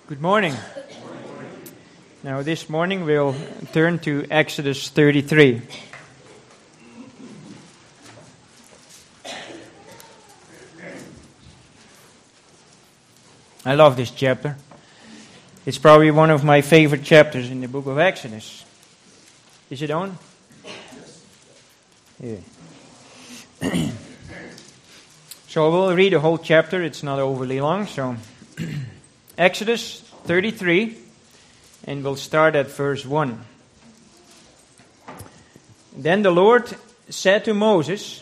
Good morning. Now this morning we'll turn to Exodus 33. I love this chapter. It's probably one of my favorite chapters in the book of Exodus. Is it on? Yeah. So we'll read the whole chapter. It's not overly long, so Exodus 33, and we'll start at verse 1. Then the Lord said to Moses,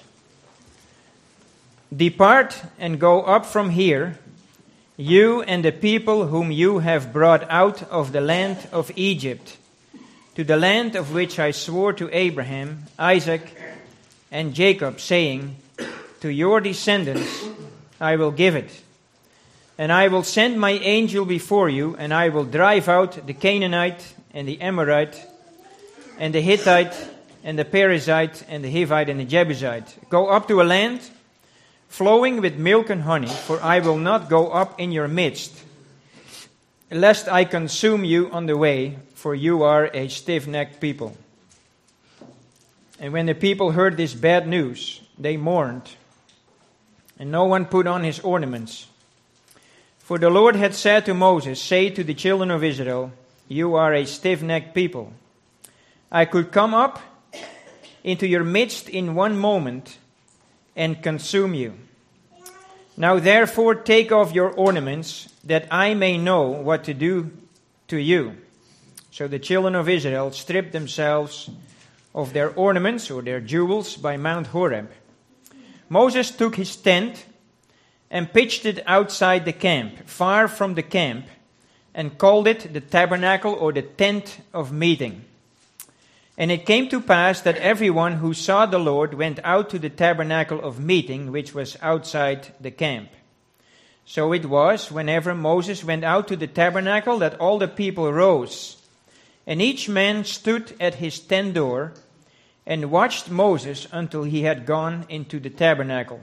"Depart and go up from here, you and the people whom you have brought out of the land of Egypt, to the land of which I swore to Abraham, Isaac, and Jacob, saying, to your descendants I will give it. And I will send my angel before you, and I will drive out the Canaanite, and the Amorite, and the Hittite, and the Perizzite, and the Hivite, and the Jebusite. Go up to a land flowing with milk and honey, for I will not go up in your midst, lest I consume you on the way, for you are a stiff-necked people." And when the people heard this bad news, they mourned, and no one put on his ornaments. For the Lord had said to Moses, "Say to the children of Israel, you are a stiff-necked people. I could come up into your midst in one moment and consume you. Now therefore take off your ornaments, that I may know what to do to you." So the children of Israel stripped themselves of their ornaments or their jewels by Mount Horeb. Moses took his tent and pitched it outside the camp, far from the camp, and called it the tabernacle or the tent of meeting. And it came to pass that everyone who saw the Lord went out to the tabernacle of meeting, which was outside the camp. So it was, whenever Moses went out to the tabernacle, that all the people rose, and each man stood at his tent door, and watched Moses until he had gone into the tabernacle.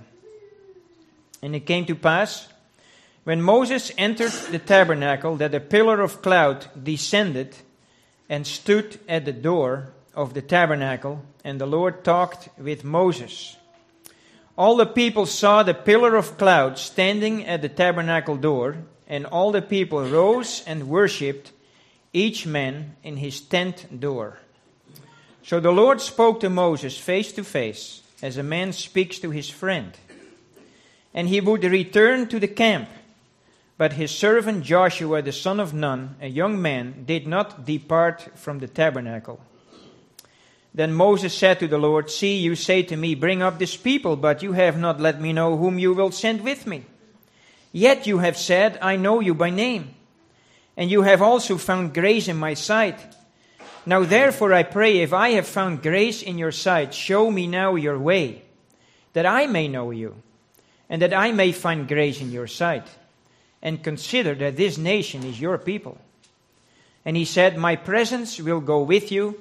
And it came to pass, when Moses entered the tabernacle, that a pillar of cloud descended and stood at the door of the tabernacle, and the Lord talked with Moses. All the people saw the pillar of cloud standing at the tabernacle door, and all the people rose and worshipped, each man in his tent door. So the Lord spoke to Moses face to face, as a man speaks to his friend. And he would return to the camp. But his servant Joshua the son of Nun, a young man, did not depart from the tabernacle. Then Moses said to the Lord, "See, you say to me, bring up this people, but you have not let me know whom you will send with me. Yet you have said, I know you by name, and you have also found grace in my sight. Now therefore I pray, if I have found grace in your sight, show me now your way, that I may know you, and that I may find grace in your sight. And consider that this nation is your people." And he said, "My presence will go with you,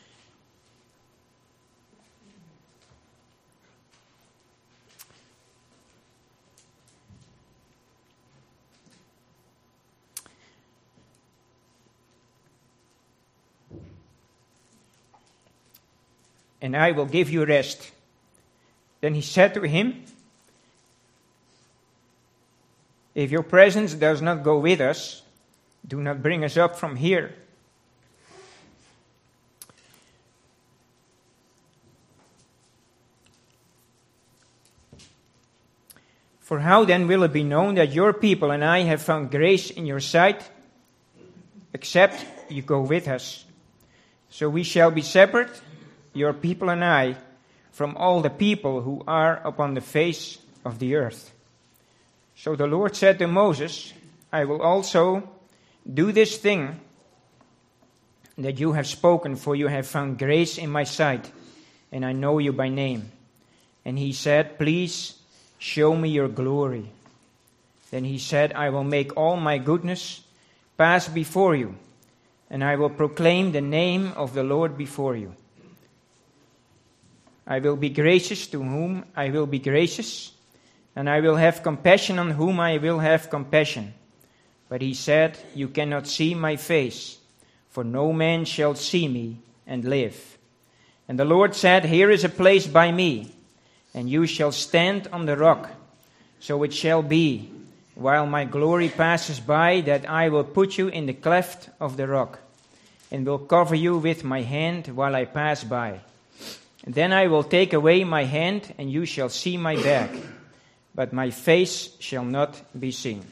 and I will give you rest." Then he said to him, "If your presence does not go with us, do not bring us up from here." "For how then will it be known that your people and I have found grace in your sight, except you go with us? So we shall be separate, your people and I, from all the people who are upon the face of the earth." So the Lord said to Moses, "I will also do this thing that you have spoken, for you have found grace in my sight, and I know you by name." And he said, "Please show me your glory." Then he said, "I will make all my goodness pass before you, and I will proclaim the name of the Lord before you. I will be gracious to whom I will be gracious, and I will have compassion on whom I will have compassion. But he said, You cannot see my face, for no man shall see me and live. And the Lord said, Here is a place by me, and you shall stand on the rock. So it shall be, while my glory passes by, that I will put you in the cleft of the rock, and will cover you with my hand while I pass by. And then I will take away my hand, and you shall see my back, but my face shall not be seen.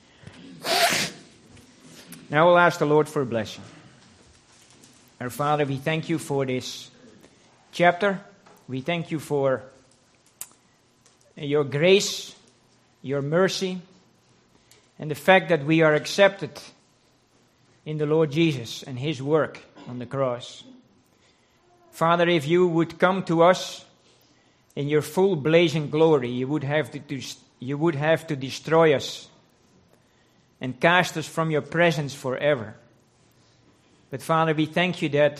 Now we'll ask the Lord for a blessing. Our Father, we thank you for this chapter. We thank you for your grace, your mercy, and the fact that we are accepted in the Lord Jesus and his work on the cross. Father, if you would come to us in your full blazing glory, you would have to destroy us and cast us from your presence forever. But Father, we thank you that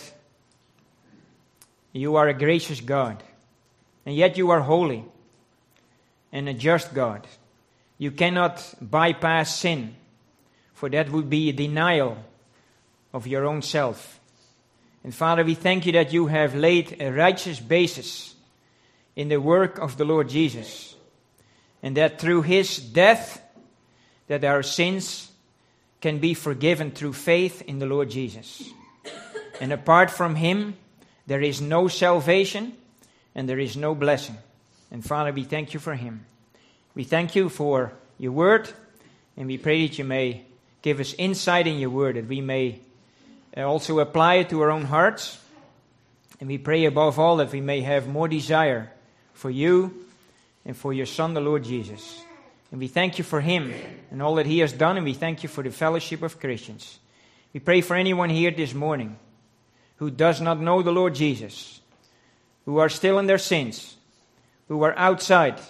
you are a gracious God, and yet you are holy and a just God. You cannot bypass sin, for that would be a denial of your own self. And Father, we thank you that you have laid a righteous basis in the work of the Lord Jesus, and that through his death, that our sins can be forgiven through faith in the Lord Jesus. And apart from him, there is no salvation and there is no blessing. And Father, we thank you for him. We thank you for your word, and we pray that you may give us insight in your word, that we may also apply it to our own hearts. And we pray above all that we may have more desire for you and for your Son, the Lord Jesus. And we thank you for him and all that he has done, and we thank you for the fellowship of Christians. We pray for anyone here this morning who does not know the Lord Jesus, who are still in their sins, who are outside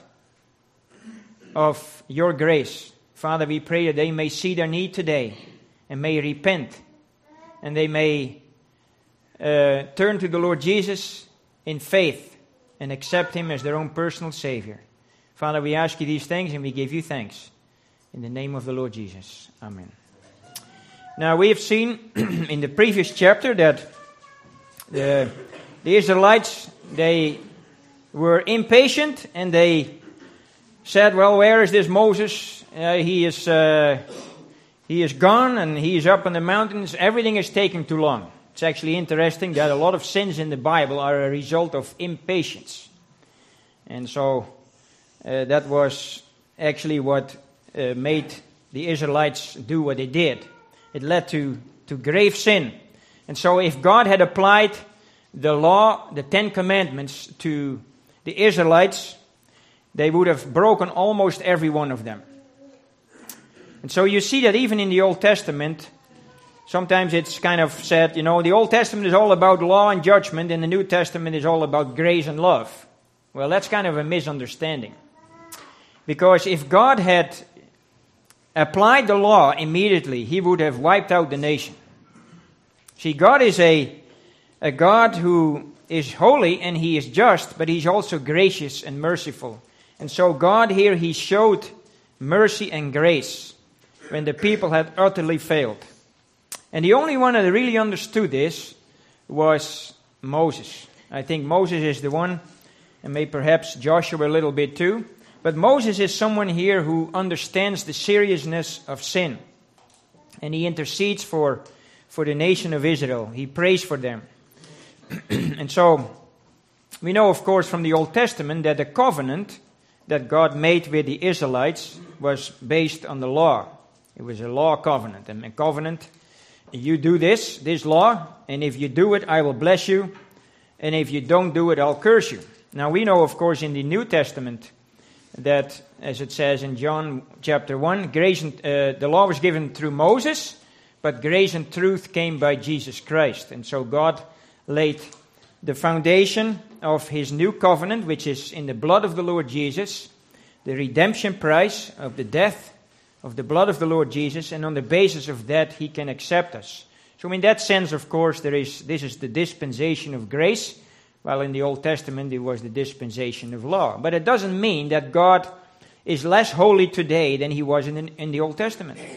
of your grace. Father, we pray that they may see their need today and may repent, and they may turn to the Lord Jesus in faith and accept him as their own personal Savior. Father, we ask you these things and we give you thanks. In the name of the Lord Jesus. Amen. Now, we have seen in the previous chapter that the Israelites, they were impatient and they said, well, where is this Moses? He is gone and he is up in the mountains. Everything is taking too long. It's actually interesting that a lot of sins in the Bible are a result of impatience. And so that was actually what made the Israelites do what they did. It led to grave sin. And so if God had applied the law, the 10 Commandments, to the Israelites, they would have broken almost every one of them. And so you see that even in the Old Testament, sometimes it's kind of said, the Old Testament is all about law and judgment, and the New Testament is all about grace and love. Well, that's kind of a misunderstanding. Because if God had applied the law immediately, he would have wiped out the nation. See, God is a God who is holy and he is just, but he's also gracious and merciful. And so God here, he showed mercy and grace when the people had utterly failed. And the only one that really understood this was Moses. I think Moses is the one, and maybe perhaps Joshua a little bit too. But Moses is someone here who understands the seriousness of sin. And he intercedes for the nation of Israel. He prays for them. And so, we know of course from the Old Testament that the covenant that God made with the Israelites was based on the law. It was a law covenant. And a covenant, you do this law, and if you do it, I will bless you. And if you don't do it, I'll curse you. Now we know of course in the New Testament that, as it says in John chapter 1, the law was given through Moses, but grace and truth came by Jesus Christ. And so God laid the foundation of his new covenant, which is in the blood of the Lord Jesus, the redemption price of the death of the blood of the Lord Jesus, and on the basis of that he can accept us. So in that sense, of course, this is the dispensation of grace, while in the Old Testament it was the dispensation of law. But it doesn't mean that God is less holy today than he was in the Old Testament.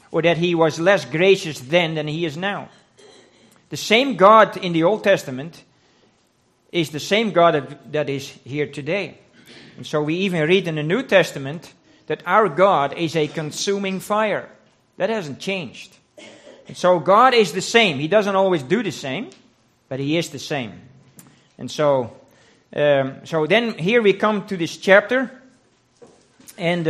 or that he was less gracious then than he is now. The same God in the Old Testament is the same God that is here today. And so we even read in the New Testament that our God is a consuming fire. That hasn't changed. And so God is the same. He doesn't always do the same, but he is the same. And so then here we come to this chapter, and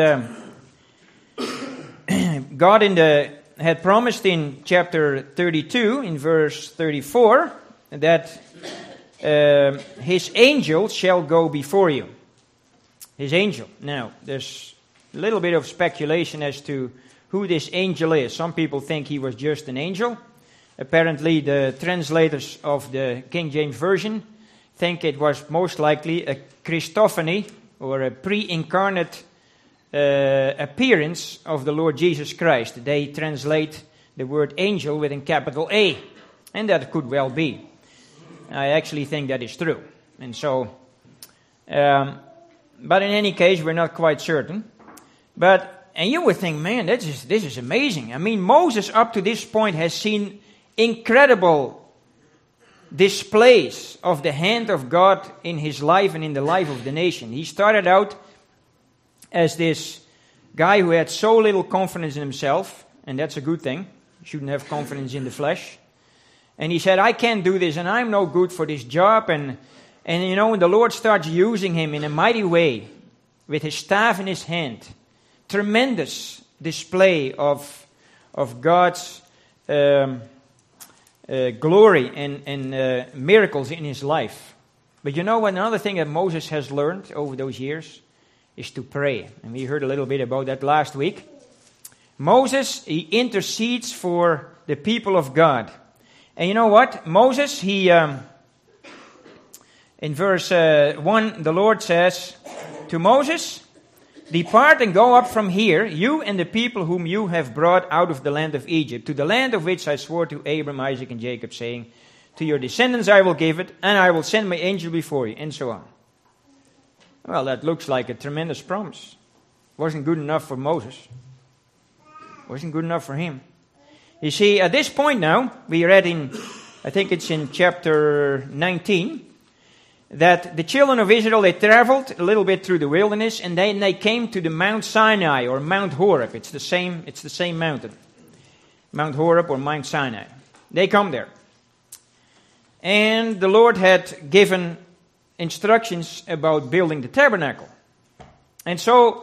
God had promised in chapter 32, in verse 34, that his angel shall go before you. His angel. Now, there's a little bit of speculation as to who this angel is. Some people think he was just an angel. Apparently, the translators of the King James Version think it was most likely a Christophany, or a pre-incarnate appearance of the Lord Jesus Christ. They translate the word angel with a capital A, and that could well be. I actually think that is true. And so, but in any case, we're not quite certain. And you would think, man, this is amazing. I mean, Moses up to this point has seen incredible displays of the hand of God in his life and in the life of the nation. He started out as this guy who had so little confidence in himself, and that's a good thing. You shouldn't have confidence in the flesh. And he said, I can't do this, and I'm no good for this job. And you know, when the Lord starts using him in a mighty way, with his staff in his hand, tremendous display of God's glory and miracles in his life. But you know what? Another thing that Moses has learned over those years is to pray. And we heard a little bit about that last week. Moses, he intercedes for the people of God. And you know what? Moses, in verse 1, the Lord says to Moses, depart and go up from here, you and the people whom you have brought out of the land of Egypt, to the land of which I swore to Abram, Isaac, and Jacob, saying, to your descendants I will give it, and I will send my angel before you, and so on. Well, that looks like a tremendous promise. Wasn't good enough for Moses. Wasn't good enough for him. You see, at this point now, we read I think it's in chapter 19, that the children of Israel, they traveled a little bit through the wilderness, and then they came to the Mount Sinai, or Mount Horeb. It's the same mountain. Mount Horeb or Mount Sinai. They come there. And the Lord had given instructions about building the tabernacle. And so,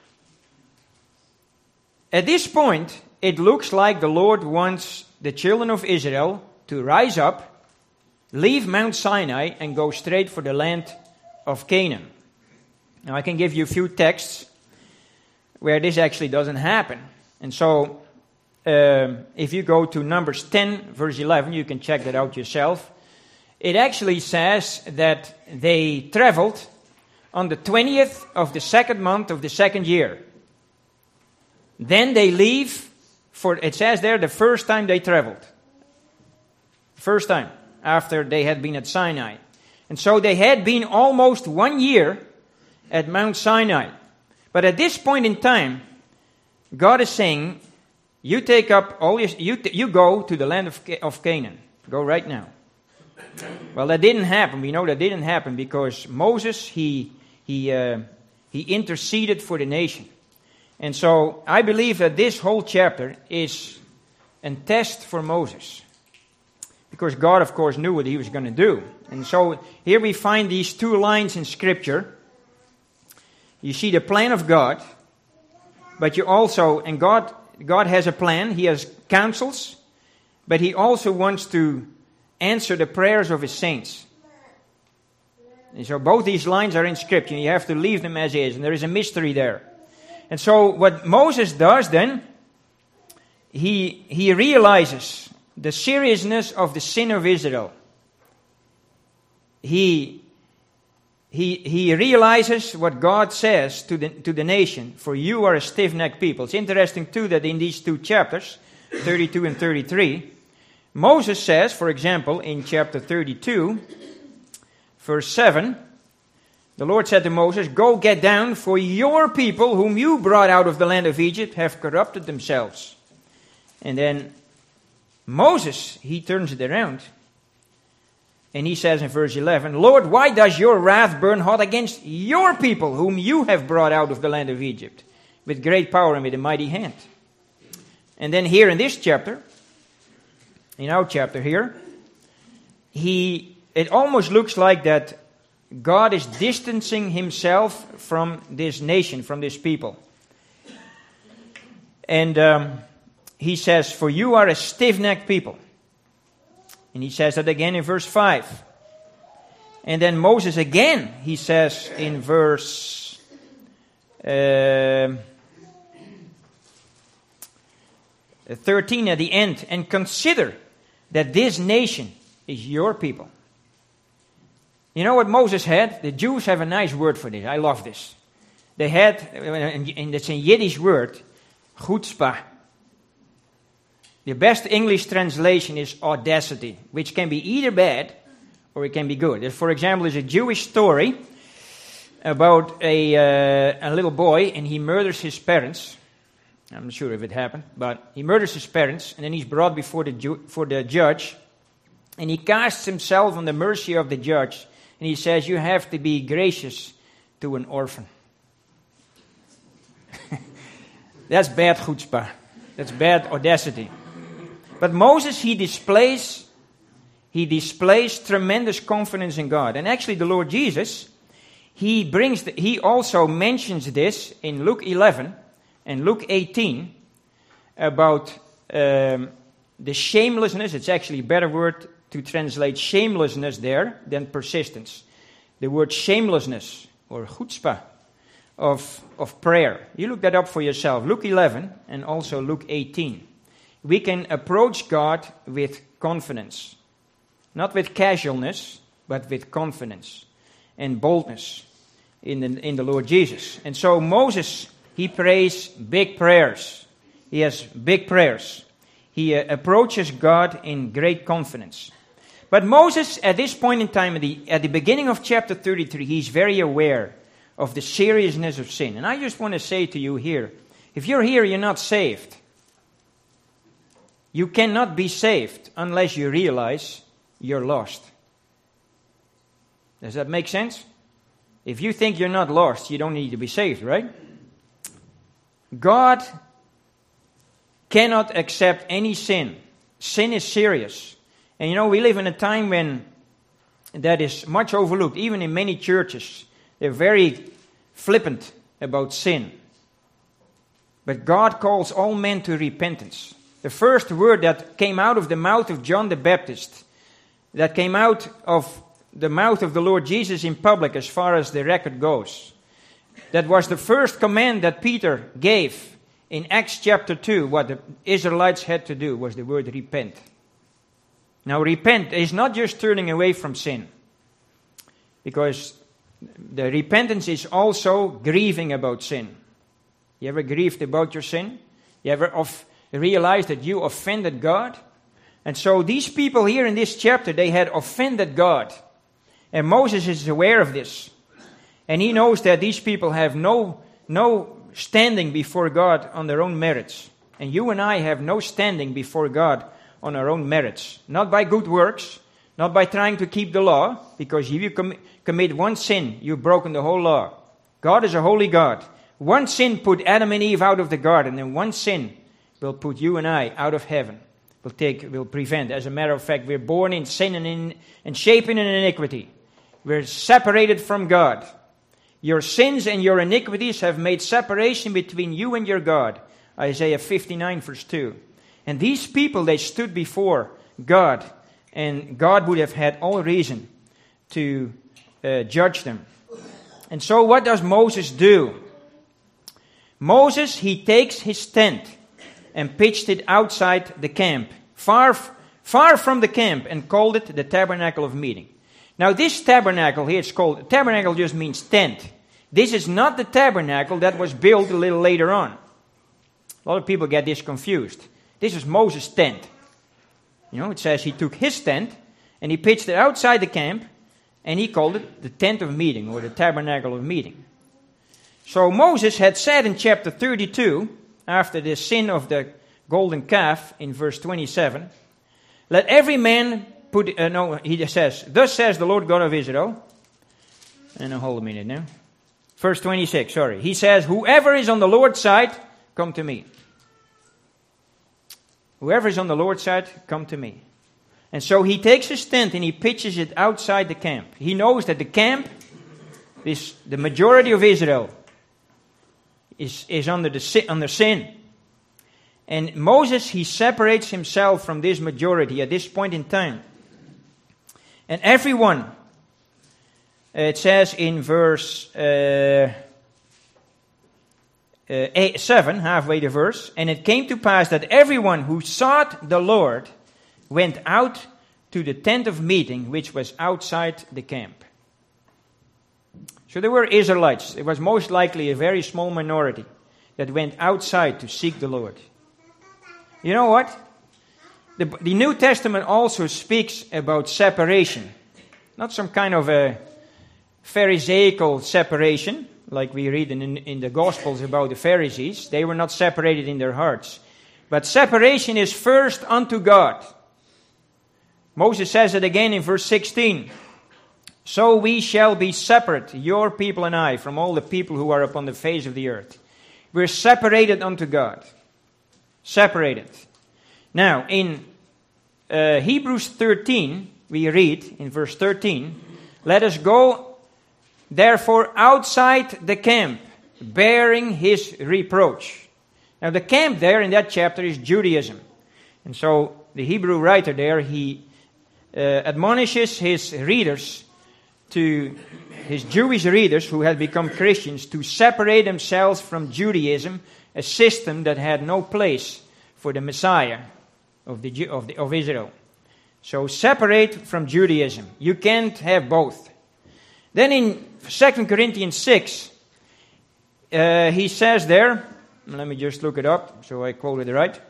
at this point, it looks like the Lord wants the children of Israel to rise up, leave Mount Sinai, and go straight for the land of Canaan. Now, I can give you a few texts where this actually doesn't happen. And so, if you go to Numbers 10, verse 11, you can check that out yourself. It actually says that they traveled on the 20th of the second month of the second year. Then they leave it says there, the first time they traveled. First time after they had been at Sinai. And so they had been almost 1 year at Mount Sinai. But at this point in time, God is saying, you take up all you go to the land of Canaan. Go right now. Well, that didn't happen. We know that didn't happen because Moses, he interceded for the nation. And so I believe that this whole chapter is a test for Moses. Because God, of course, knew what he was going to do. And so here we find these two lines in Scripture. You see the plan of God, but you also, and God has a plan, he has counsels, but he also wants to answer the prayers of his saints. And so both these lines are in Scripture, and you have to leave them as is, and there is a mystery there. And so what Moses does then, he realizes the seriousness of the sin of Israel. He realizes what God says to the nation, for you are a stiff-necked people. It's interesting too that in these two chapters, 32 and 33, Moses says, for example, in chapter 32, verse 7, the Lord said to Moses, go get down, for your people whom you brought out of the land of Egypt have corrupted themselves. And then Moses, he turns it around. And he says in verse 11, Lord, why does your wrath burn hot against your people, whom you have brought out of the land of Egypt, with great power and with a mighty hand? And then here in this chapter, in our chapter here, it almost looks like that God is distancing himself from this nation, from this people. And he says, for you are a stiff-necked people. And he says that again in verse 5. And then Moses again, he says in verse 13 at the end, and consider that this nation is your people. You know what Moses had? The Jews have a nice word for this. I love this. They had, and it's a Yiddish word, chutzpah. The best English translation is audacity, which can be either bad or it can be good. For example, there's a Jewish story about a little boy, and he murders his parents. I'm not sure if it happened, but he murders his parents, and then he's brought before the judge, and he casts himself on the mercy of the judge, and he says, you have to be gracious to an orphan. That's bad chutzpah. That's bad audacity. But Moses, he displays tremendous confidence in God. And actually the Lord Jesus, he also mentions this in Luke 11 and Luke 18 about the shamelessness. It's actually a better word to translate shamelessness there than persistence. The word shamelessness or chutzpah of prayer. You look that up for yourself. Luke 11 and also Luke 18. We can approach God with confidence. Not with casualness, but with confidence and boldness in the Lord Jesus. And so Moses, he prays big prayers. He has big prayers. He approaches God in great confidence. But Moses, at this point in time, at the beginning of chapter 33, he's very aware of the seriousness of sin. And I just want to say to you here, if you're here, you're not saved. You cannot be saved unless you realize you're lost. Does that make sense? If you think you're not lost, you don't need to be saved, right? God cannot accept any sin. Sin is serious. And you know, we live in a time when that is much overlooked. Even in many churches, they're very flippant about sin. But God calls all men to repentance. The first word that came out of the mouth of John the Baptist, that came out of the mouth of the Lord Jesus in public as far as the record goes, that was the first command that Peter gave in Acts chapter 2. What the Israelites had to do was the word repent. Now repent is not just turning away from sin, because the repentance is also grieving about sin. You ever grieved about your sin? You ever realized that you offended God? And so these people here in this chapter, they had offended God. And Moses is aware of this. And he knows that these people have no standing before God on their own merits. And you and I have no standing before God on our own merits. Not by good works, not by trying to keep the law, because if you commit one sin, you've broken the whole law. God is a holy God. One sin put Adam and Eve out of the garden, and one sin will put you and I out of heaven. Will prevent. As a matter of fact, we're born in sin and shapen in iniquity. We're separated from God. Your sins and your iniquities have made separation between you and your God. Isaiah 59 verse 2. And these people, they stood before God, and God would have had all reason to judge them. And so what does Moses do? Moses, he takes his tent and pitched it outside the camp, far from the camp, and called it the tabernacle of meeting. Now this tabernacle here, it's called, tabernacle just means tent. This is not the tabernacle that was built a little later on. A lot of people get this confused. This is Moses' tent. You know, it says he took his tent and he pitched it outside the camp, and he called it the tent of meeting, or the tabernacle of meeting. So Moses had said in chapter 32, after the sin of the golden calf in verse 27. Let every man he says, thus says the Lord God of Israel. And hold a minute now. Verse 26, sorry. He says, whoever is on the Lord's side, come to me. Whoever is on the Lord's side, come to me. And so he takes his tent and he pitches it outside the camp. He knows that the camp, the majority of Israel, is under sin. And Moses, he separates himself from this majority at this point in time. And everyone, it says in verse 7, halfway the verse, and it came to pass that everyone who sought the Lord went out to the tent of meeting, which was outside the camp. So there were Israelites. It was most likely a very small minority that went outside to seek the Lord. You know what? The New Testament also speaks about separation. Not some kind of a Pharisaical separation, like we read in the Gospels about the Pharisees. They were not separated in their hearts. But separation is first unto God. Moses says it again in verse 16. So we shall be separate, your people and I, from all the people who are upon the face of the earth. We're separated unto God. Separated. Now, in Hebrews 13, we read in verse 13, let us go therefore outside the camp, bearing his reproach. Now the camp there in that chapter is Judaism. And so the Hebrew writer there, he admonishes his readers, his Jewish readers who had become Christians, to separate themselves from Judaism, a system that had no place for the Messiah of Israel. So separate from Judaism. You can't have both. Then in 2 Corinthians 6, he says there, let me just look it up so I quoted it right.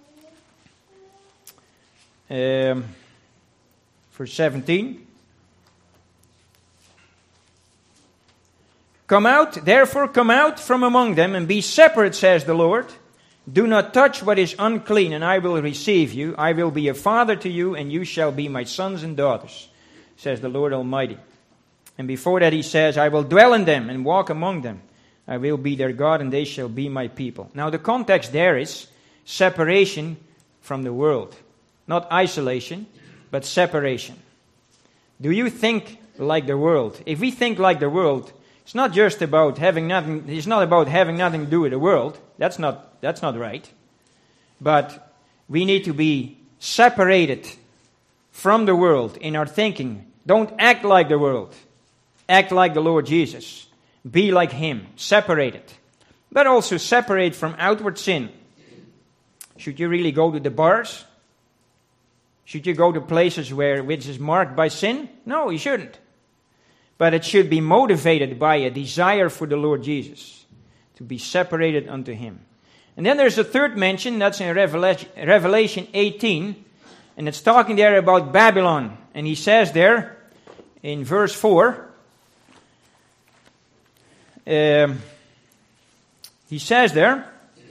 Verse 17. Come out from among them and be separate, says the Lord. Do not touch what is unclean, and I will receive you. I will be a father to you, and you shall be my sons and daughters, says the Lord Almighty. And before that he says, I will dwell in them and walk among them. I will be their God, and they shall be my people. Now the context there is separation from the world. Not isolation, but separation. Do you think like the world? If we think like the world, it's not just about having nothing. It's not about having nothing to do with the world. That's not right. But we need to be separated from the world in our thinking. Don't act like the world. Act like the Lord Jesus. Be like Him. Separated. But also separate from outward sin. Should you really go to the bars? Should you go to places which is marked by sin? No, you shouldn't. But it should be motivated by a desire for the Lord Jesus, to be separated unto Him. And then there's a third mention, that's in Revelation 18, and it's talking there about Babylon. And he says there, in verse 4, he says there,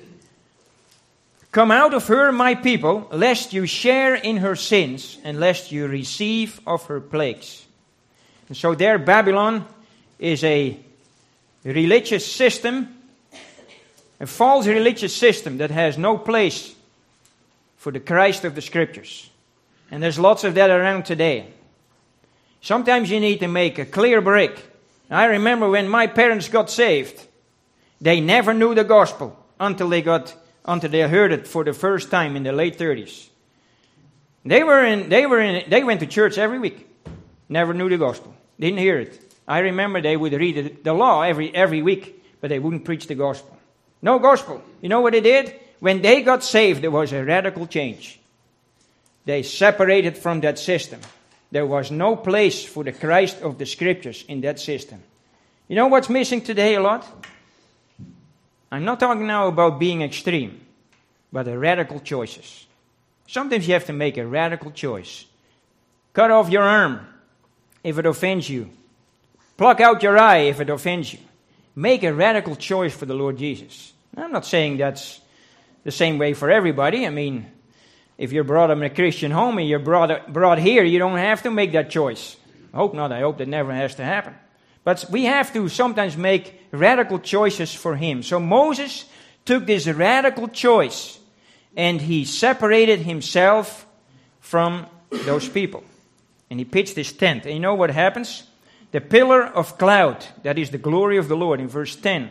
come out of her, my people, lest you share in her sins, and lest you receive of her plagues. And so there, Babylon is a religious system, a false religious system that has no place for the Christ of the Scriptures. And there's lots of that around today. Sometimes you need to make a clear break. I remember when my parents got saved, they never knew the gospel until they heard it for the first time in the late 30s. They went to church every week. Never knew the gospel. Didn't hear it. I remember they would read the law every week, but they wouldn't preach the gospel. No gospel. You know what they did? When they got saved, there was a radical change. They separated from that system. There was no place for the Christ of the Scriptures in that system. You know what's missing today a lot? I'm not talking now about being extreme, but the radical choices. Sometimes you have to make a radical choice. Cut off your arm if it offends you. Pluck out your eye if it offends you. Make a radical choice for the Lord Jesus. I'm not saying that's the same way for everybody. I mean, if you're brought up in a Christian home and you're brought here, you don't have to make that choice. I hope not. I hope that never has to happen. But we have to sometimes make radical choices for Him. So Moses took this radical choice and he separated himself from those people. And he pitched his tent. And you know what happens? The pillar of cloud, that is the glory of the Lord, in verse 10.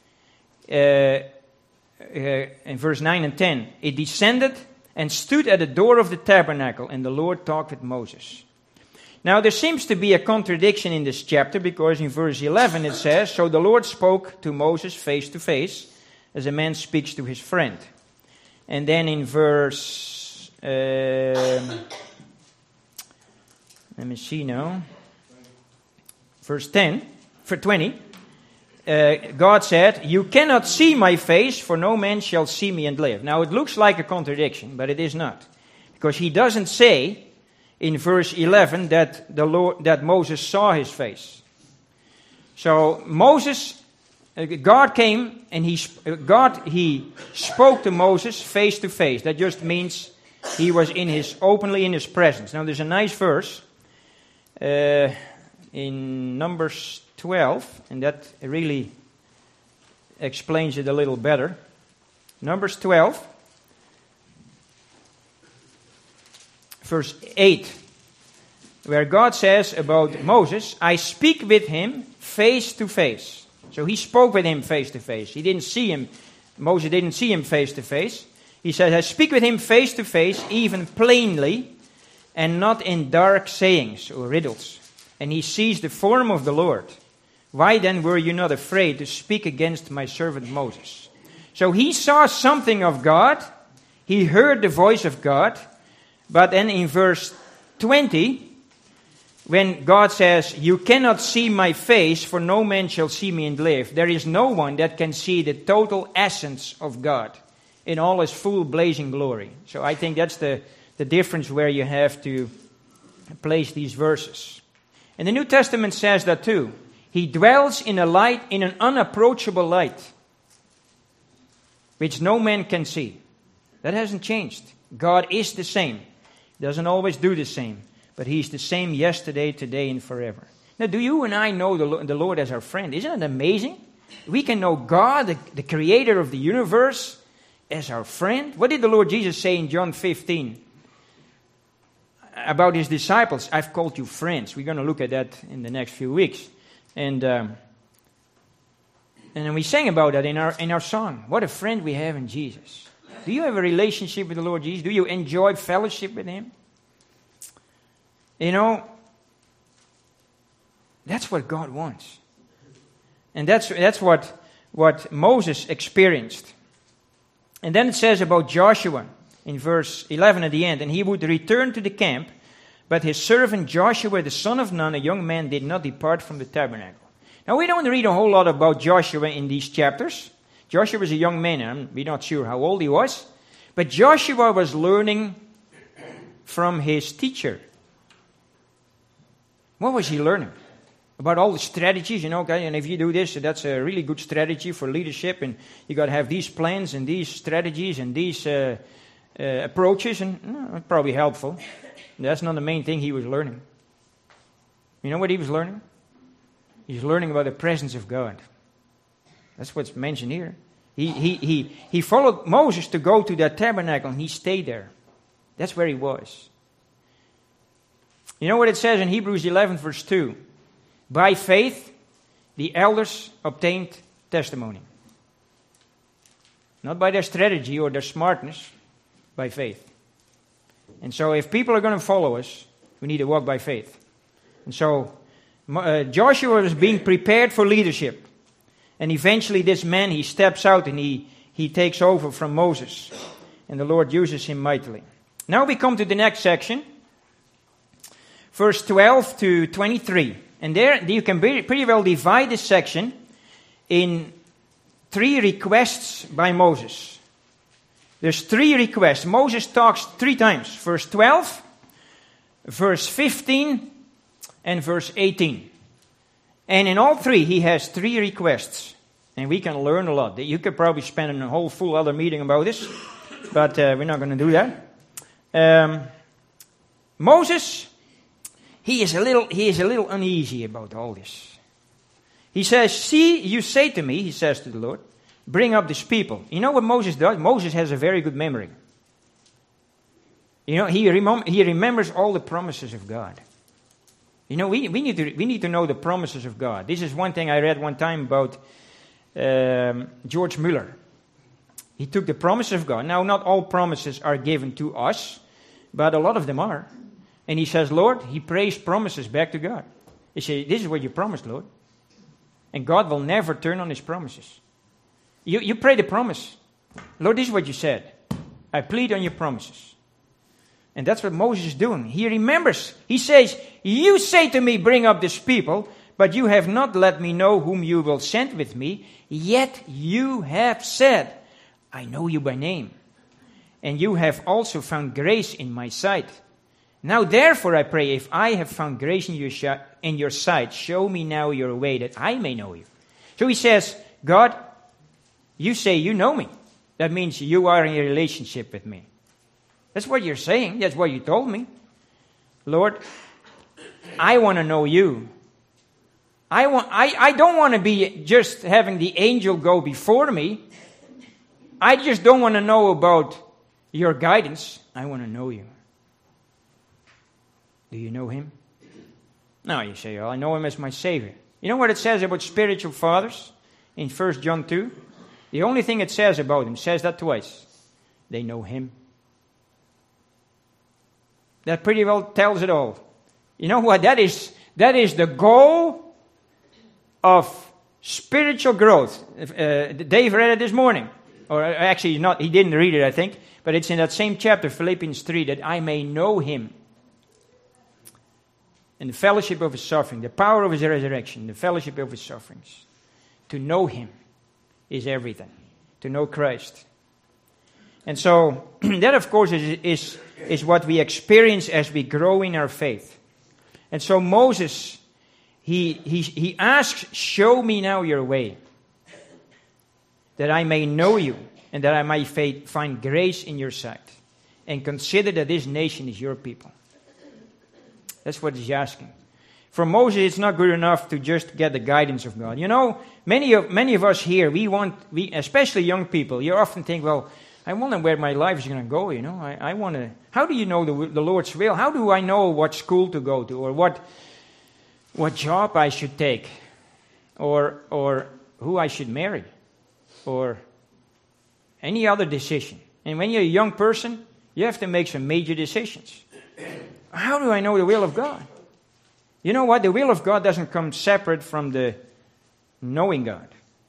In verse 9 and 10. It descended and stood at the door of the tabernacle, and the Lord talked with Moses. Now there seems to be a contradiction in this chapter, because in verse 11 it says, "So the Lord spoke to Moses face to face, as a man speaks to his friend." And then in verse, let me see now, verse 10, for 20, God said, "You cannot see my face, for no man shall see me and live." Now it looks like a contradiction, but it is not. Because he doesn't say in verse 11 that Moses saw his face. So God came and he spoke to Moses face to face. That just means he was openly in his presence. Now there's a nice verse in Numbers 12, and that really explains it a little better. Numbers 12, verse 8, where God says about Moses, "I speak with him face to face." So he spoke with him face to face. He didn't see him. Moses didn't see him face to face. He says, "I speak with him face to face, even plainly, and not in dark sayings or riddles. And he sees the form of the Lord. Why then were you not afraid to speak against my servant Moses?" So he saw something of God. He heard the voice of God. But then in verse 20, when God says, "You cannot see my face, for no man shall see me and live," there is no one that can see the total essence of God in all his full blazing glory. So I think that's the difference where you have to place these verses. And the New Testament says that too. He dwells in a light, in an unapproachable light, which no man can see. That hasn't changed. God is the same. He doesn't always do the same, but He's the same yesterday, today, and forever. Now, do you and I know the Lord as our friend? Isn't it amazing? We can know God, the creator of the universe, as our friend. What did the Lord Jesus say in John 15 about His disciples? "I've called you friends." We're going to look at that in the next few weeks. And then we sang about that in our song. What a friend we have in Jesus. Do you have a relationship with the Lord Jesus? Do you enjoy fellowship with Him? You know, that's what God wants. And that's what Moses experienced. And then it says about Joshua in verse 11 at the end, "And he would return to the camp, but his servant Joshua, the son of Nun, a young man, did not depart from the tabernacle." Now we don't read a whole lot about Joshua in these chapters. Joshua was a young man, and we're not sure how old he was. But Joshua was learning from his teacher. What was he learning? About all the strategies, okay, and if you do this, that's a really good strategy for leadership, and you got to have these plans and these strategies and these approaches, and it's probably helpful. That's not the main thing he was learning. You know what he was learning? He was learning about the presence of God. That's what's mentioned here. He followed Moses to go to that tabernacle, and he stayed there. That's where he was. You know what it says in Hebrews 11 verse 2? "By faith, the elders obtained testimony." Not by their strategy or their smartness, by faith. And so if people are going to follow us, we need to walk by faith. And so Joshua was being prepared for leadership. And eventually this man, he steps out and he takes over from Moses. And the Lord uses him mightily. Now we come to the next section. Verse 12 to 23. And there you can pretty well divide this section in 3 requests by Moses. There's 3 requests. Moses talks 3 times. Verse 12, verse 15, and verse 18. And in all 3, he has 3 requests. And we can learn a lot. You could probably spend a whole full other meeting about this, but we're not going to do that. Moses, he is a little uneasy about all this. He says, "See, you say to me," he says to the Lord, "bring up this people." You know what Moses does? Moses has a very good memory. You know, he remembers all the promises of God. You know, we need to know the promises of God. This is one thing I read one time about George Mueller. He took the promises of God. Now, not all promises are given to us, but a lot of them are. And he says, Lord, he prays promises back to God. He says, "This is what you promised, Lord." And God will never turn on his promises. You pray the promise. "Lord, this is what you said. I plead on your promises." And that's what Moses is doing. He remembers. He says, "You say to me, bring up this people, but you have not let me know whom you will send with me. Yet you have said, I know you by name. And you have also found grace in my sight. Now therefore I pray, if I have found grace in your sight, show me now your way that I may know you." So he says, God, you say you know me. That means you are in a relationship with me. That's what you're saying. That's what you told me. Lord, I want to know you. I don't want to be just having the angel go before me. I just don't want to know about your guidance. I want to know you. Do you know him? No, you say, "Oh, I know him as my Savior." You know what it says about spiritual fathers in 1 John 2? The only thing it says about him, says that twice. They know him. That pretty well tells it all. You know what? That is the goal of spiritual growth. Dave read it this morning. Or actually, not. He didn't read it, I think. But it's in that same chapter, Philippians 3, that I may know him. And the fellowship of his suffering, the power of his resurrection, the fellowship of his sufferings. To know him is everything. To know Christ. And so, that of course is what we experience as we grow in our faith. And so Moses, he asks, "Show me now your way, that I may know you, and that I may find grace in your sight, and consider that this nation is your people." That's what he's asking. For Moses, it's not good enough to just get the guidance of God. You know, many of us here, we especially young people, you often think, well, I wonder where my life is going to go, you know. I want to, how do you know the Lord's will? How do I know what school to go to, or what job I should take, or who I should marry, or any other decision? And when you're a young person, you have to make some major decisions. How do I know the will of God? You know what? The will of God doesn't come separate from the knowing God.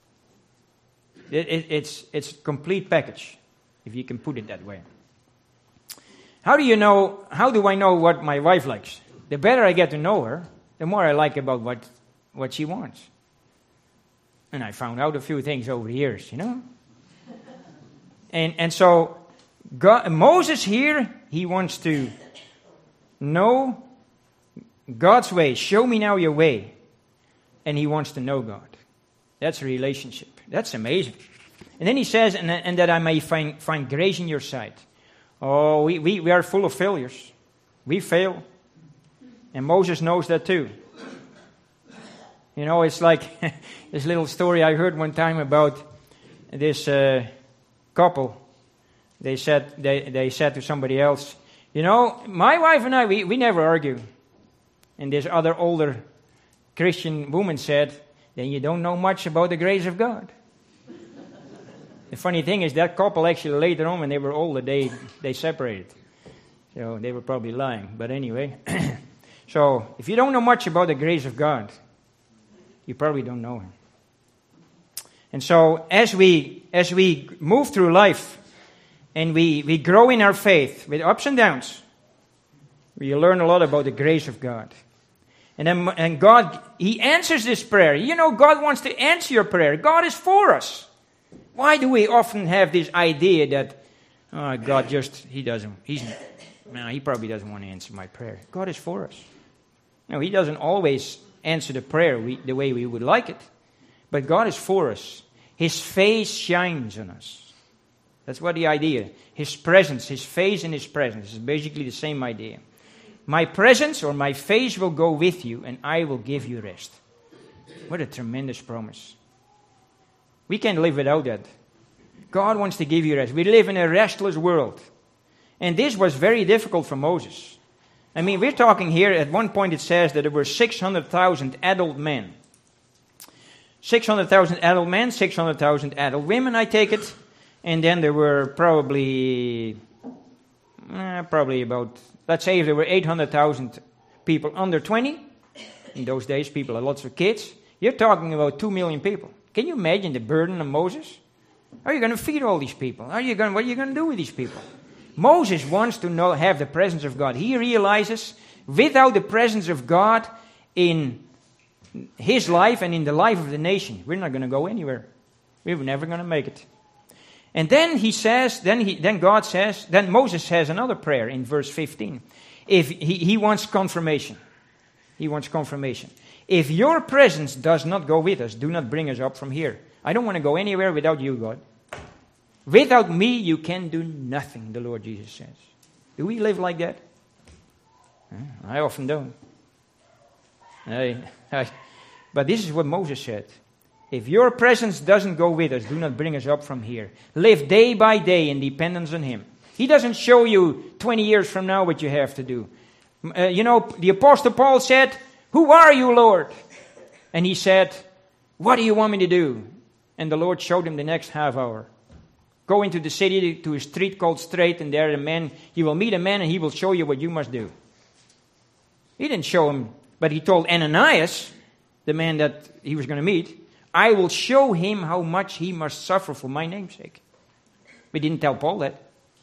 It's a complete package, if you can put it that way. How do I know what my wife likes? The better I get to know her, the more I like about what she wants. And I found out a few things over the years, you know. And so Moses here, he wants to know God's way. Show me now your way. And he wants to know God. That's a relationship. That's amazing. And then he says, and that I may find grace in your sight. Oh, we are full of failures. We fail. And Moses knows that too. You know, it's like this little story I heard one time about this couple. They said to somebody else, you know, my wife and I, we never argue. And this other older Christian woman said, then you don't know much about the grace of God. The funny thing is that couple actually later on, when they were older, they separated. So they were probably lying. But anyway, so if you don't know much about the grace of God, you probably don't know him. And so as we move through life and we grow in our faith with ups and downs, we learn a lot about the grace of God. And God, he answers this prayer. You know, God wants to answer your prayer. God is for us. Why do we often have this idea that God he probably doesn't want to answer my prayer? God is for us. No, he doesn't always answer the prayer the way we would like it. But God is for us. His face shines on us. That's what the idea. His presence, His face and His presence is basically the same idea. My presence or my face will go with you and I will give you rest. What a tremendous promise. We can't live without that. God wants to give you rest. We live in a restless world. And this was very difficult for Moses. I mean, we're talking here, at one point it says that there were 600,000 adult men. 600,000 adult men, 600,000 adult women, I take it. And then there were probably about, let's say if there were 800,000 people under 20. In those days, people had lots of kids. You're talking about 2 million people. Can you imagine the burden of Moses? How are you going to feed all these people? What are you going to do with these people? Moses wants to have the presence of God. He realizes without the presence of God in his life and in the life of the nation, we're not going to go anywhere. We're never going to make it. And then he says, then Moses says another prayer in verse 15. If he wants confirmation. He wants confirmation. If your presence does not go with us, do not bring us up from here. I don't want to go anywhere without you, God. Without me, you can do nothing, the Lord Jesus says. Do we live like that? I often don't. But this is what Moses said. If your presence doesn't go with us, do not bring us up from here. Live day by day in dependence on Him. He doesn't show you 20 years from now what you have to do. The Apostle Paul said, "Who are you, Lord?" And he said, "What do you want me to do?" And the Lord showed him the next half hour. Go into the city to a street called Straight, and there you will meet a man and he will show you what you must do. He didn't show him, but he told Ananias, the man that he was going to meet, I will show him how much he must suffer for my name's sake. But he didn't tell Paul that.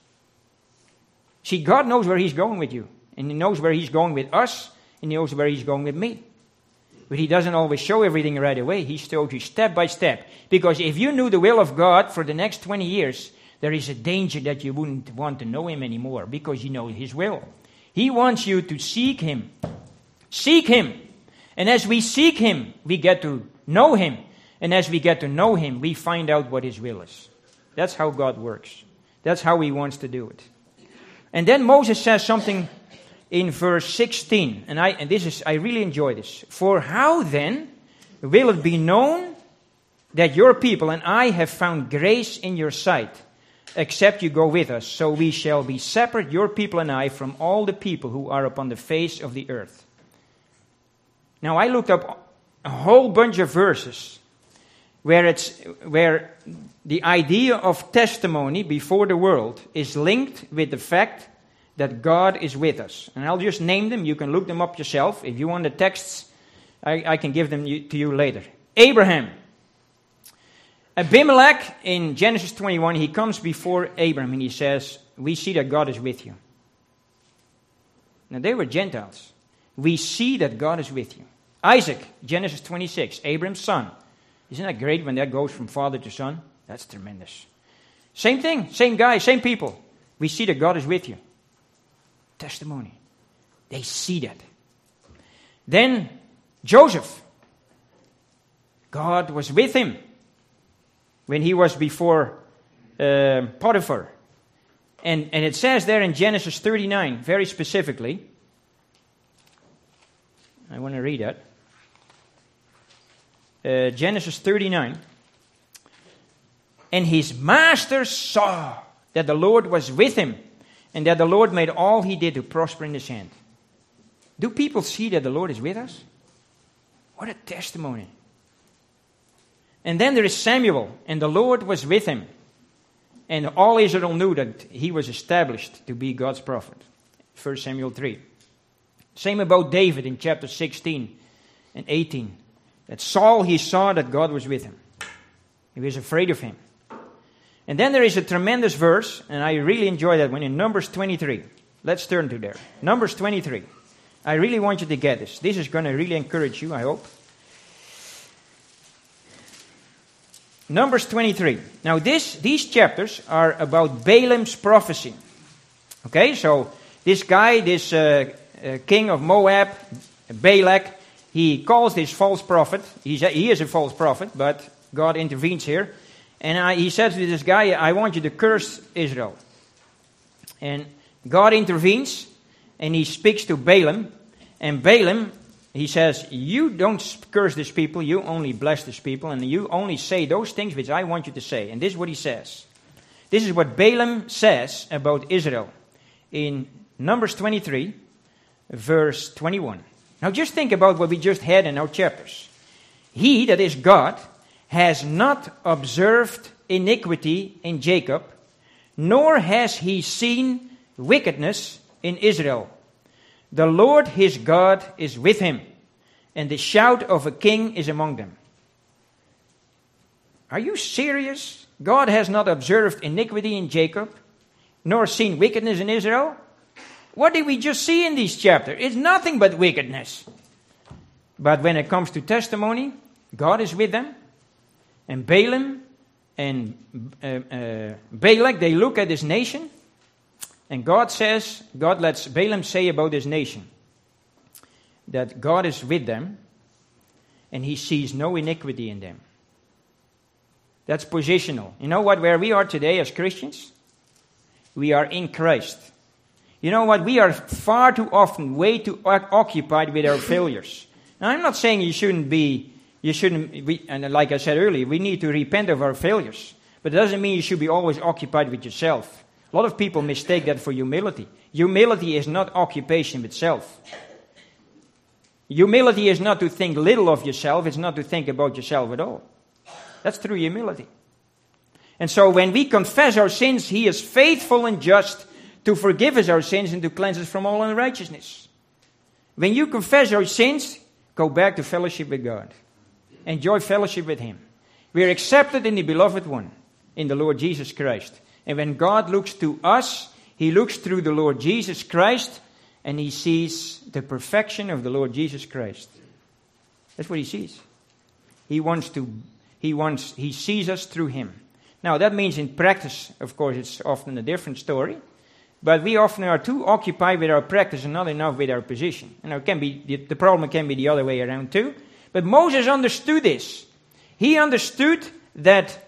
See, God knows where He's going with you. And He knows where He's going with us, and He knows where He's going with me. But He doesn't always show everything right away. He shows you step by step. Because if you knew the will of God for the next 20 years, there is a danger that you wouldn't want to know Him anymore, because you know His will. He wants you to seek Him. Seek Him. And as we seek Him, we get to know Him. And as we get to know Him, we find out what His will is. That's how God works. That's how He wants to do it. And then Moses says something in verse 16. And I really enjoy this. For how then will it be known that your people and I have found grace in your sight, except you go with us? So we shall be separate, your people and I, from all the people who are upon the face of the earth. Now I looked up a whole bunch of verses where the idea of testimony before the world is linked with the fact that God is with us. And I'll just name them. You can look them up yourself. If you want the texts, I can give them to you later. Abraham. Abimelech, in Genesis 21, he comes before Abraham and he says, we see that God is with you. Now they were Gentiles. We see that God is with you. Isaac, Genesis 26, Abraham's son. Isn't that great when that goes from father to son? That's tremendous. Same thing, same guy, same people. We see that God is with you. Testimony. They see that. Then Joseph. God was with him when he was before Potiphar. And it says there in Genesis 39, very specifically. I want to read that. Genesis 39. And his master saw that the Lord was with him, and that the Lord made all he did to prosper in his hand. Do people see that the Lord is with us? What a testimony. And then there is Samuel, and the Lord was with him. And all Israel knew that he was established to be God's prophet. 1 Samuel 3. Same about David in chapter 16 and 18. That Saul, he saw that God was with him. He was afraid of him. And then there is a tremendous verse, and I really enjoy that one in Numbers 23. Let's turn to there. Numbers 23. I really want you to get this. This is going to really encourage you, I hope. Numbers 23. Now these chapters are about Balaam's prophecy. Okay, so this guy, this king of Moab, Balak, he calls this false prophet. He is a false prophet, but God intervenes here. And he said to this guy, I want you to curse Israel. And God intervenes, and he speaks to Balaam. And Balaam, he says, you don't curse these people, you only bless these people, and you only say those things which I want you to say. And this is what he says. This is what Balaam says about Israel in Numbers 23, verse 21. Now just think about what we just had in our chapters. He, that is God, has not observed iniquity in Jacob, nor has he seen wickedness in Israel. The Lord his God is with him, and the shout of a king is among them. Are you serious? God has not observed iniquity in Jacob, nor seen wickedness in Israel? What did we just see in this chapter? It's nothing but wickedness. But when it comes to testimony, God is with them. And Balaam and Balak, they look at this nation. And God lets Balaam say about this nation that God is with them and he sees no iniquity in them. That's positional. You know what? Where we are today as Christians, we are in Christ. You know what? We are far too often way too occupied with our failures. Now, I'm not saying and like I said earlier, we need to repent of our failures. But it doesn't mean you should be always occupied with yourself. A lot of people mistake that for humility. Humility is not occupation with self. Humility is not to think little of yourself. It's not to think about yourself at all. That's true humility. And so when we confess our sins, he is faithful and just to forgive us our sins and to cleanse us from all unrighteousness. When you confess your sins, go back to fellowship with God. Enjoy fellowship with him. We are accepted in the beloved one, in the Lord Jesus Christ. And when God looks to us, he looks through the Lord Jesus Christ, and he sees the perfection of the Lord Jesus Christ. That's what he sees. He sees us through him. Now that means in practice, of course, it's often a different story. But we often are too occupied with our practice and not enough with our position. And the problem can be the other way around too. But Moses understood this. He understood that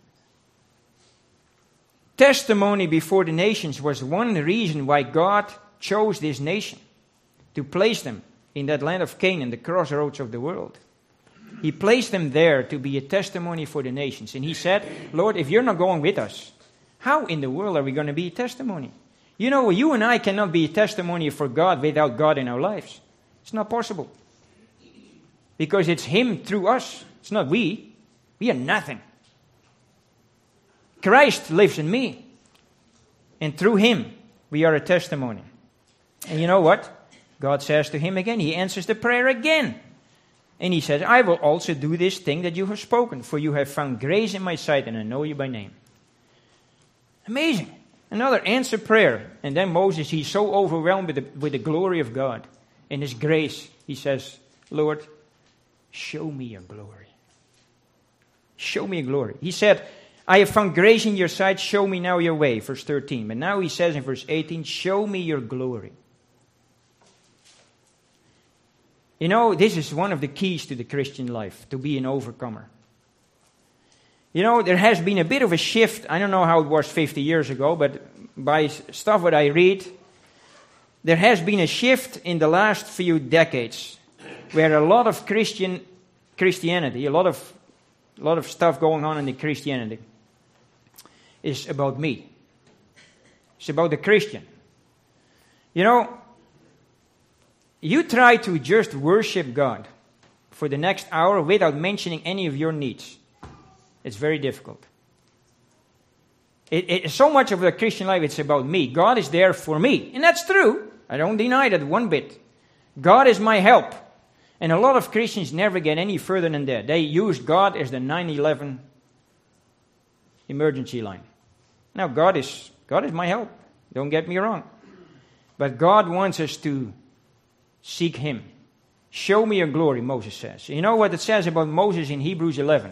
testimony before the nations was one reason why God chose this nation to place them in that land of Canaan, the crossroads of the world. He placed them there to be a testimony for the nations. And he said, Lord, if you're not going with us, how in the world are we going to be a testimony? You know, you and I cannot be a testimony for God without God in our lives. It's not possible. Because it's him through us. It's not we. We are nothing. Christ lives in me. And through him, we are a testimony. And you know what? God says to him again, he answers the prayer again. And he says, I will also do this thing that you have spoken, for you have found grace in my sight, and I know you by name. Amazing. Another answered prayer. And then Moses, he's so overwhelmed with the glory of God. In his grace, he says, Lord, show me your glory. Show me your glory. He said, I have found grace in your sight, show me now your way, verse 13. But now he says in verse 18, show me your glory. You know, this is one of the keys to the Christian life, to be an overcomer. You know, there has been a bit of a shift. I don't know how it was 50 years ago, but by stuff that I read, there has been a shift in the last few decades where a lot of Christianity, a lot of stuff going on in the Christianity is about me. It's about the Christian. You know, you try to just worship God for the next hour without mentioning any of your needs. It's very difficult. So much of the Christian life, it's about me. God is there for me. And that's true. I don't deny that one bit. God is my help. And a lot of Christians never get any further than that. They use God as the 9/11 emergency line. Now, God is my help. Don't get me wrong. But God wants us to seek him. Show me your glory, Moses says. You know what it says about Moses in Hebrews 11?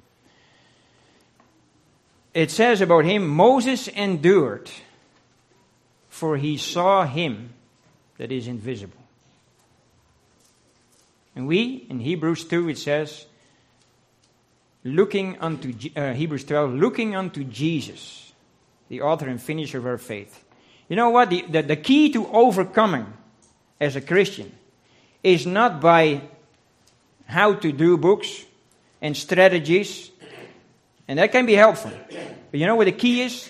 It says about him, Moses endured, for he saw him that is invisible. And we, in Hebrews 2, it says, looking unto Hebrews 12, looking unto Jesus, the author and finisher of our faith. You know what? The key to overcoming as a Christian is not by how to do books and strategies, and that can be helpful. But you know what the key is?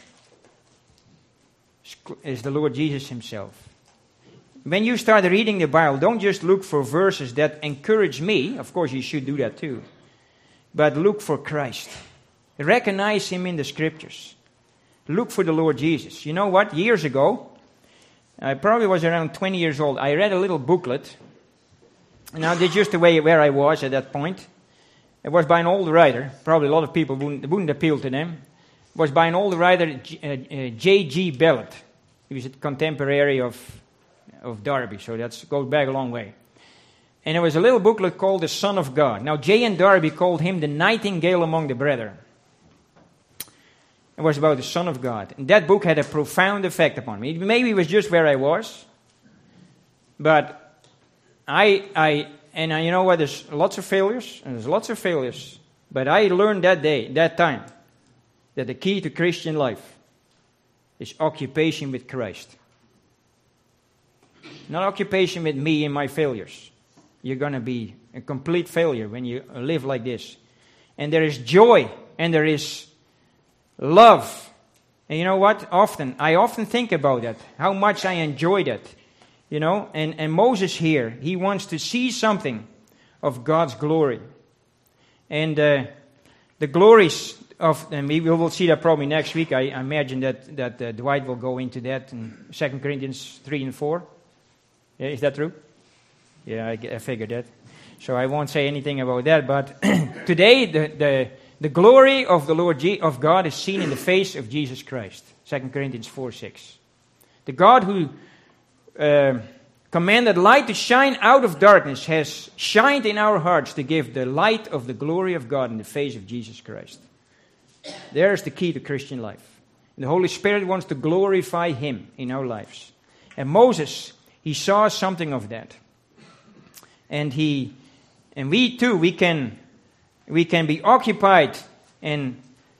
Is the Lord Jesus himself. When you start reading the Bible, don't just look for verses that encourage me. Of course, you should do that too. But look for Christ. Recognize him in the scriptures. Look for the Lord Jesus. You know what? Years ago, I probably was around 20 years old. I read a little booklet. Now, that's just the way where I was at that point. It was by an old writer. Probably a lot of people wouldn't appeal to them. It was by an old writer, J.G. Ballard. He was a contemporary of Darby, so that goes back a long way. And there was a little booklet called The Son of God. Now, Jay and Darby called him the nightingale among the brethren. It was about the Son of God. And that book had a profound effect upon me. Maybe it was just where I was. But you know what, there's lots of failures. And there's lots of failures. But I learned that time, that the key to Christian life is occupation with Christ. Not occupation with me and my failures. You're going to be a complete failure when you live like this. And there is joy and there is love. And you know what? I often think about that. How much I enjoy that. You know, and Moses here, he wants to see something of God's glory. And the glories of, and we will see that probably next week. I imagine that Dwight will go into that in 2 Corinthians 3 and 4. Yeah, is that true? Yeah, I figured that. So I won't say anything about that. But today, the glory of the Lord of God is seen in the face of Jesus Christ. 2 Corinthians 4:6. The God who commanded light to shine out of darkness has shined in our hearts to give the light of the glory of God in the face of Jesus Christ. There's the key to Christian life. The Holy Spirit wants to glorify Him in our lives. And Moses, he saw something of that. And we too, we can be occupied and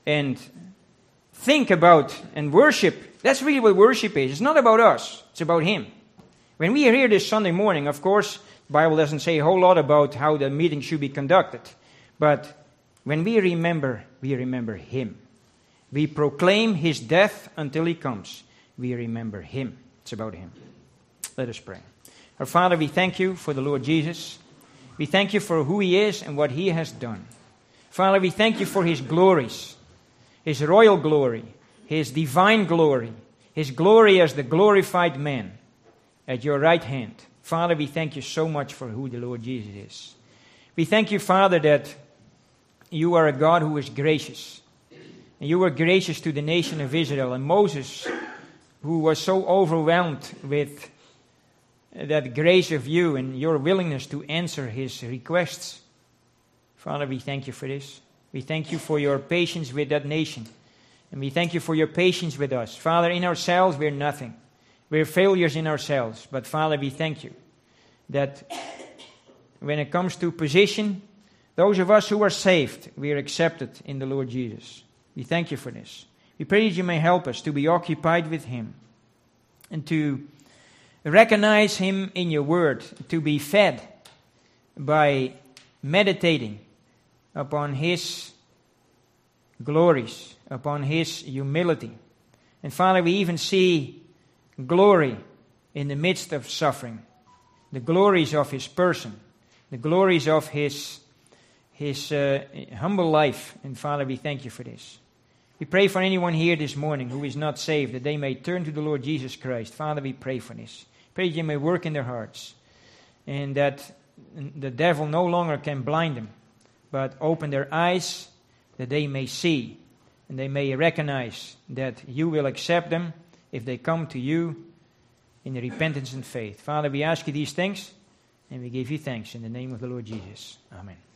think about and worship. That's really what worship is. It's not about us. It's about Him. When we are here this Sunday morning, of course, the Bible doesn't say a whole lot about how the meeting should be conducted. But when we remember Him. We proclaim His death until He comes. We remember Him. It's about Him. Let us pray. Our Father, we thank You for the Lord Jesus. We thank You for who He is and what He has done. Father, we thank You for His glories, His royal glory, His divine glory, His glory as the glorified man at Your right hand. Father, we thank You so much for who the Lord Jesus is. We thank You, Father, that You are a God who is gracious. And You were gracious to the nation of Israel. And Moses, who was so overwhelmed with that grace of You and Your willingness to answer his requests. Father, we thank You for this. We thank You for Your patience with that nation. And we thank You for Your patience with us. Father, in ourselves we're nothing. We're failures in ourselves. But Father, we thank You that when it comes to position, those of us who are saved, we are accepted in the Lord Jesus. We thank You for this. We pray that You may help us to be occupied with Him and to recognize Him in Your word, to be fed by meditating upon His glories, upon His humility. And Father, we even see glory in the midst of suffering, the glories of His person, the glories of His humble life. And Father, we thank You for this. We pray for anyone here this morning who is not saved, that they may turn to the Lord Jesus Christ. Father, we pray for this. Pray that You may work in their hearts, and that the devil no longer can blind them, but open their eyes that they may see, and they may recognize that You will accept them if they come to You in repentance and faith. Father, we ask You these things, and we give You thanks in the name of the Lord Jesus. Amen.